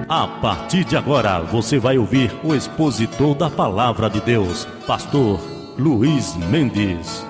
A partir de agora, você vai ouvir o expositor da Palavra de Deus, Pastor Luiz Mendes.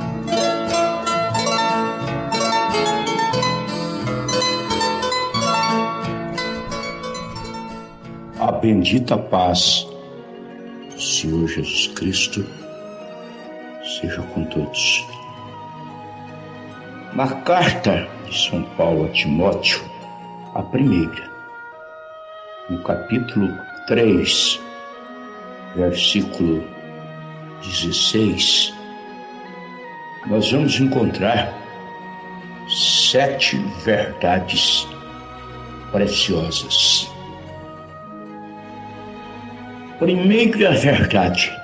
A bendita paz do Senhor Jesus Cristo seja com todos. Na carta de São Paulo a Timóteo, a primeira, no capítulo 3, versículo 16, nós vamos encontrar 7 verdades preciosas. Primeira verdade,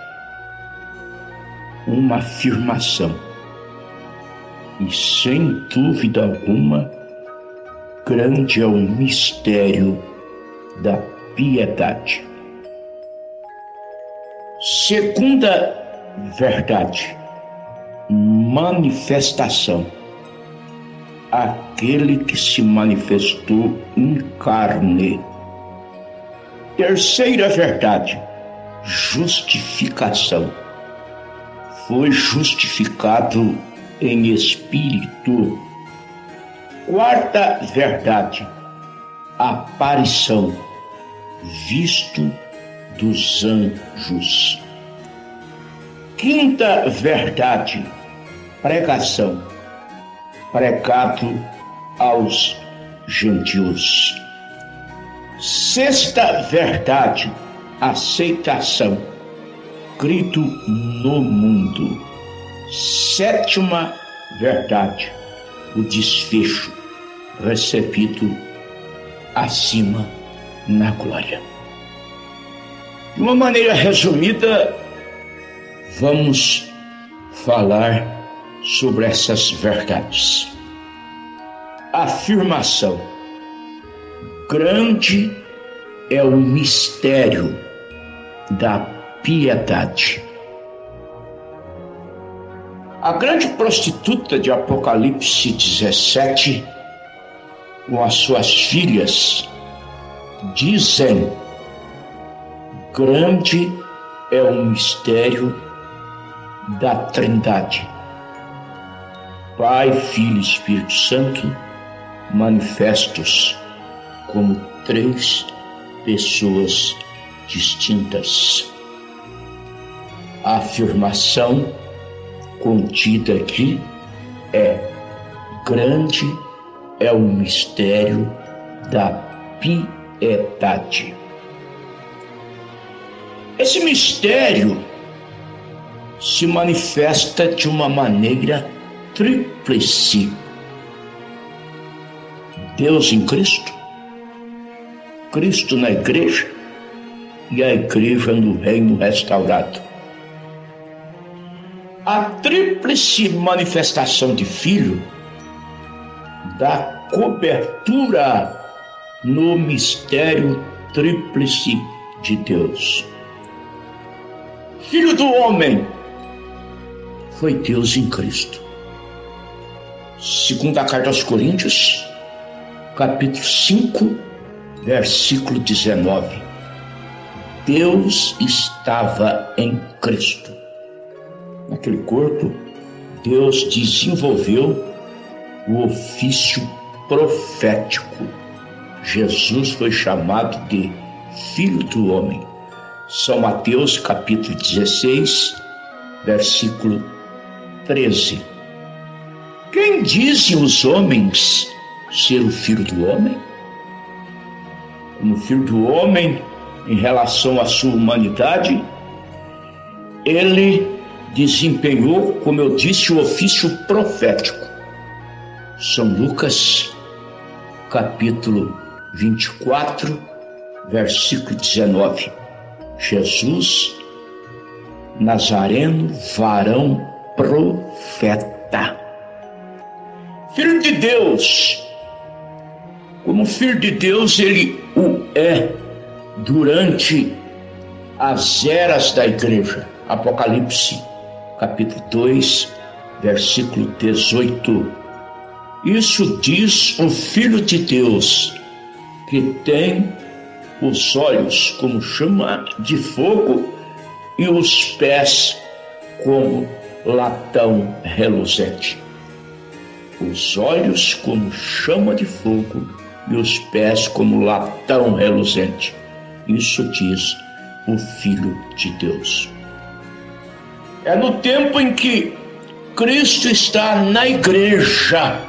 uma afirmação, e sem dúvida alguma, grande é o mistério da piedade. Segunda verdade, manifestação, aquele que se manifestou em carne. Terceira verdade, justificação, foi justificado em espírito. Quarta verdade, aparição, visto dos anjos. Quinta verdade, pregação, pregado aos gentios. Sexta verdade, aceitação, crido no mundo. Sétima verdade, o desfecho, recebido acima na glória. De uma maneira resumida, vamos falar sobre essas verdades. Afirmação: grande é o mistério da piedade. A grande prostituta de Apocalipse 17, com as suas filhas, dizem: grande é o mistério da Trindade. Pai, Filho e Espírito Santo, manifestos como 3 pessoas distintas. A afirmação contida aqui é: grande é o mistério da piedade. Esse mistério se manifesta de uma maneira tríplice: Deus em Cristo, Cristo na igreja e a igreja no reino restaurado. A tríplice manifestação de Filho dá cobertura no mistério tríplice de Deus. Filho do homem foi Deus em Cristo. Segunda carta aos Coríntios, capítulo 5, versículo 19. Deus estava em Cristo. Naquele corpo, Deus desenvolveu o ofício profético. Jesus foi chamado de Filho do Homem. São Mateus, capítulo 16, versículo 13. Quem dizem os homens ser o Filho do Homem? Como Filho do Homem, em relação à sua humanidade, ele desempenhou, como eu disse, o ofício profético. São Lucas, capítulo 24, versículo 19. Jesus, Nazareno, varão profeta. Filho de Deus. Como Filho de Deus, ele o é durante as eras da igreja. Apocalipse, capítulo 2, versículo 18. Isso diz o Filho de Deus, que tem os olhos como chama de fogo e os pés como latão reluzente. Os olhos como chama de fogo e os pés como latão reluzente. Isso diz o Filho de Deus. É no tempo em que Cristo está na igreja.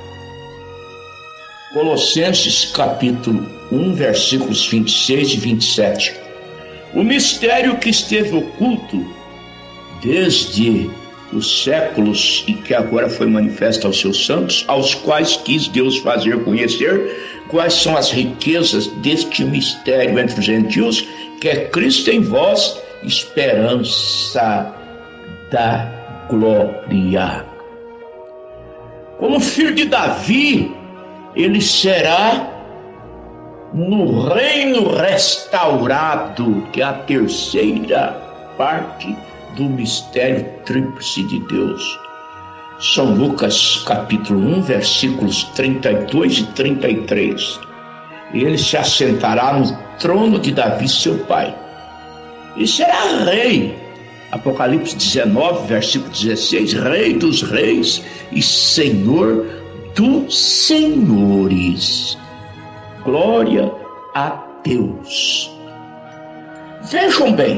Colossenses capítulo 1, versículos 26 e 27. O mistério que esteve oculto desde os séculos e que agora foi manifesto aos seus santos, aos quais quis Deus fazer conhecer quais são as riquezas deste mistério entre os gentios, que é Cristo em vós, esperança da glória. Como filho de Davi, ele será no reino restaurado, que é a terceira parte do mistério tríplice de Deus. São Lucas capítulo 1, versículos 32 e 33. Ele se assentará no trono de Davi, seu pai, e será rei. Apocalipse 19, versículo 16, rei dos reis e senhor dos senhores. Glória a Deus. Vejam bem,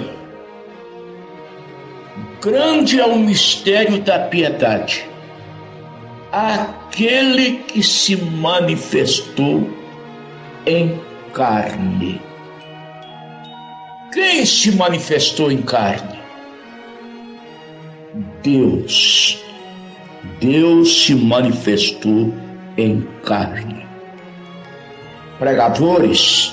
grande é o mistério da piedade. Aquele que se manifestou em carne. Quem se manifestou em carne? Deus. Deus se manifestou em carne. Pregadores,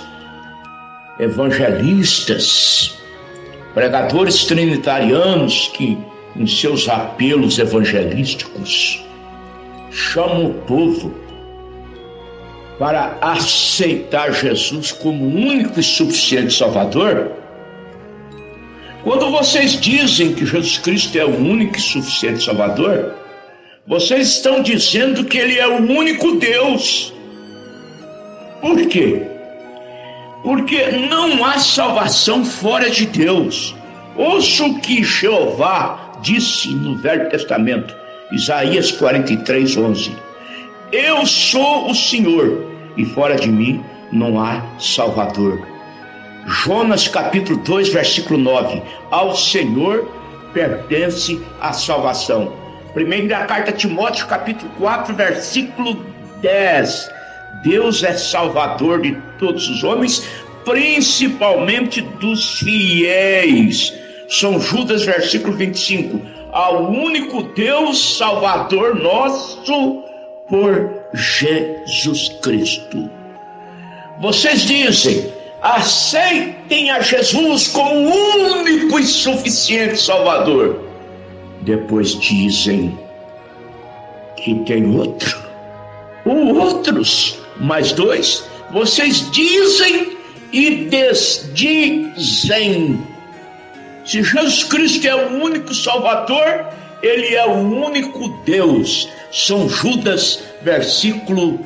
evangelistas, pregadores trinitarianos que, em seus apelos evangelísticos, chamam o povo para aceitar Jesus como único e suficiente Salvador. Quando vocês dizem que Jesus Cristo é o único e suficiente Salvador, vocês estão dizendo que Ele é o único Deus. Por quê? Porque não há salvação fora de Deus. Ouça o que Jeová disse no Velho Testamento, Isaías 43, 11. Eu sou o Senhor, e fora de mim não há Salvador. Jonas capítulo 2, versículo 9. Ao Senhor pertence a salvação. Primeira carta a Timóteo capítulo 4, versículo 10. Deus é salvador de todos os homens, principalmente dos fiéis. São Judas, versículo 25. Ao único Deus salvador nosso por Jesus Cristo. Vocês dizem, aceitem a Jesus como o único e suficiente Salvador. Depois dizem que tem outro, ou outros, mais dois. Vocês dizem e desdizem. Se Jesus Cristo é o único Salvador, Ele é o único Deus. São Judas, versículo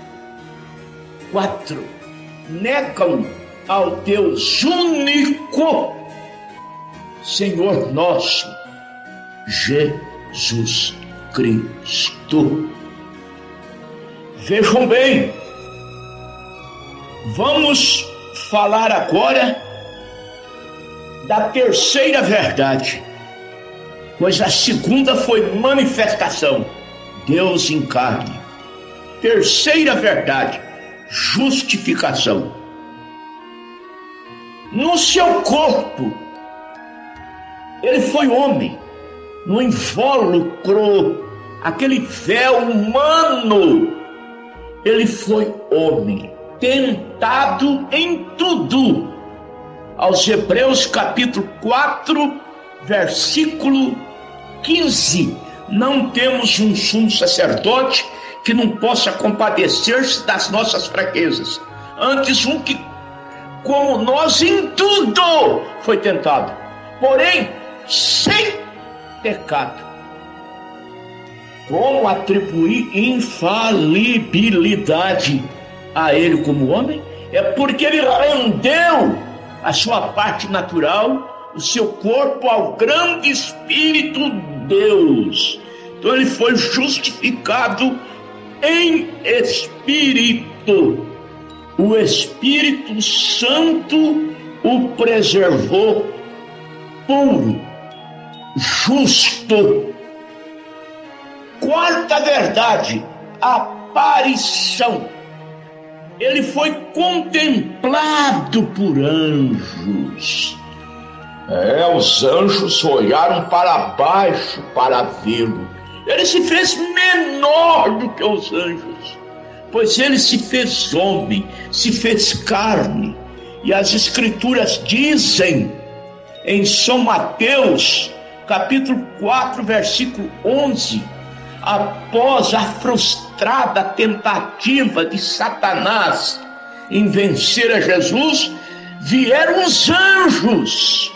4. Negam ao Deus único, Senhor nosso, Jesus Cristo. Vejam bem, vamos falar agora da terceira verdade, pois a segunda foi manifestação, Deus em carne. Terceira verdade, justificação. No seu corpo, ele foi homem, no invólucro, aquele véu humano, ele foi homem, tentado em tudo. Aos Hebreus capítulo 4, versículo 15. Não temos um sumo sacerdote que não possa compadecer-se das nossas fraquezas. Antes um que, como nós em tudo, foi tentado, porém sem pecado. Como atribuir infalibilidade a ele como homem é porque ele rendeu a sua parte natural, o seu corpo ao grande Espírito Deus. Então ele foi justificado em espírito. O Espírito Santo o preservou puro, justo. Quarta verdade, aparição. Ele foi contemplado por anjos. Os anjos olharam para baixo para vê-lo. Ele se fez menor do que os anjos, pois ele se fez homem, se fez carne. E as Escrituras dizem em São Mateus, capítulo 4, versículo 11, após a frustrada tentativa de Satanás em vencer a Jesus, vieram os anjos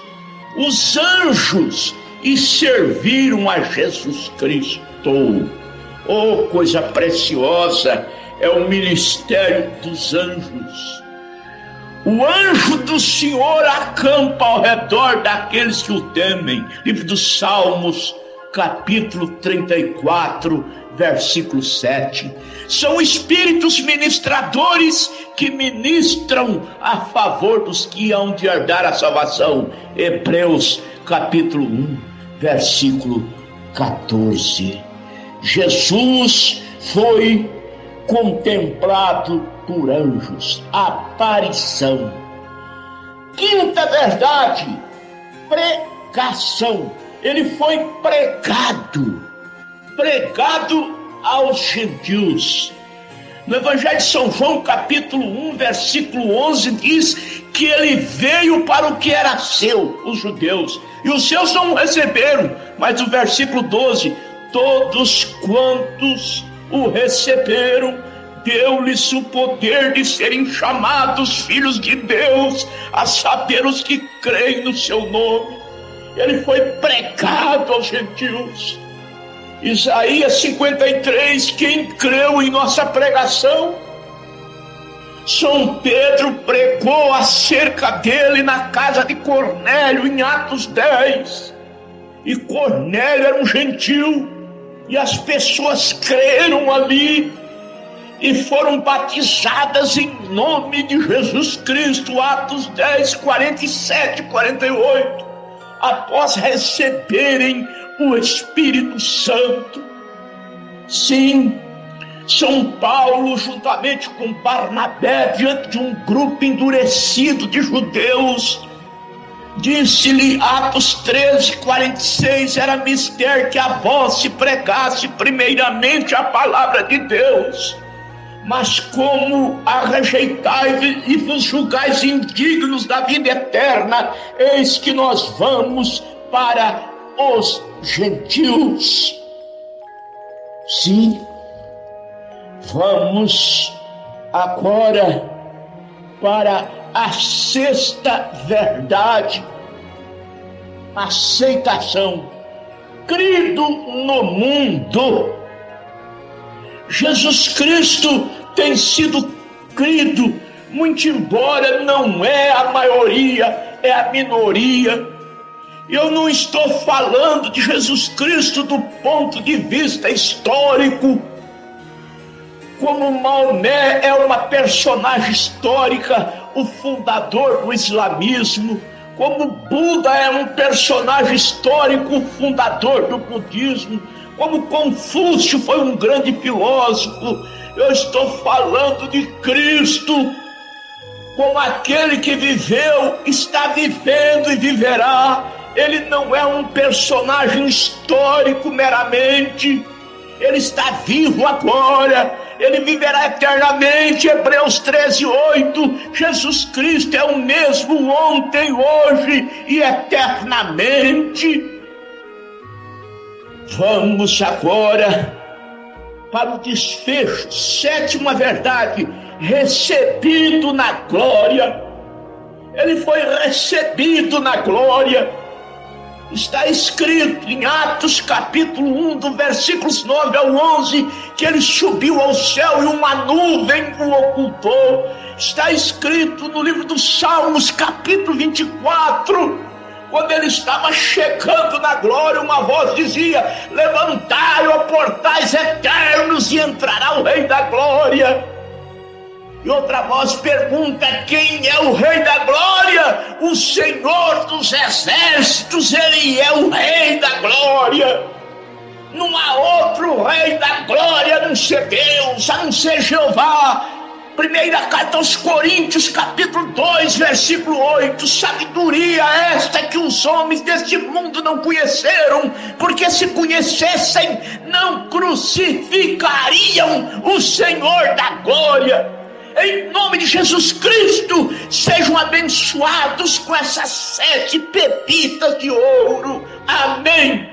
e serviram a Jesus Cristo. Oh, coisa preciosa é o ministério dos anjos. O anjo do Senhor acampa ao redor daqueles que o temem. Livro dos Salmos, capítulo 34, versículo 7. São espíritos ministradores que ministram a favor dos que hão de herdar a salvação. Hebreus, capítulo 1, versículo 14. Jesus foi contemplado por anjos. Aparição. Quinta verdade, pregação. Ele foi pregado aos gentios. No Evangelho de São João, capítulo 1, versículo 11, diz que ele veio para o que era seu, os judeus, e os seus não o receberam. Mas o versículo 12, todos quantos o receberam, deu-lhes o poder de serem chamados filhos de Deus, a saber, os que creem no seu nome. Ele foi pregado aos gentios. Isaías 53, quem creu em nossa pregação? São Pedro pregou acerca dele na casa de Cornélio, em Atos 10. E Cornélio era um gentil, e as pessoas creram ali e foram batizadas em nome de Jesus Cristo. Atos 10, 47, 48. Após receberem o Espírito Santo. Sim, São Paulo, juntamente com Barnabé, diante de um grupo endurecido de judeus, disse-lhe, Atos 13, 46, era mister que a vós se pregasse primeiramente a palavra de Deus, mas como a rejeitais e vos julgais indignos da vida eterna, eis que nós vamos para os gentios. Sim, vamos agora para a sexta verdade, aceitação. Crido no mundo. Jesus Cristo tem sido crido, muito embora não é a maioria, é a minoria. Eu não estou falando de Jesus Cristo do ponto de vista histórico, como Maomé é uma personagem histórica, o fundador do islamismo, como Buda é um personagem histórico, o fundador do budismo, como Confúcio foi um grande filósofo. Eu estou falando de Cristo como aquele que viveu, está vivendo e viverá. Ele não é um personagem histórico meramente, ele está vivo agora, ele viverá eternamente. Hebreus 13, 8, Jesus Cristo é o mesmo ontem, hoje e eternamente. Vamos agora para o desfecho. Sétima verdade, recebido na glória. Ele foi recebido na glória. Está escrito em Atos capítulo 1, do versículos 9 ao 11, que ele subiu ao céu e uma nuvem o ocultou. Está escrito no livro dos Salmos, capítulo 24, quando ele estava chegando na glória, uma voz dizia: levantai, ó portais eternos, e entrará o Rei da Glória. E outra voz pergunta: quem é o Rei da Glória? O Senhor dos Exércitos, ele é o Rei da Glória. Não há outro Rei da Glória a não ser Deus, a não ser Jeová. Primeira carta aos Coríntios, capítulo 2, versículo 8. Sabedoria esta que os homens deste mundo não conheceram, porque se conhecessem, não crucificariam o Senhor da glória. Em nome de Jesus Cristo, sejam abençoados com essas 7 pepitas de ouro. Amém.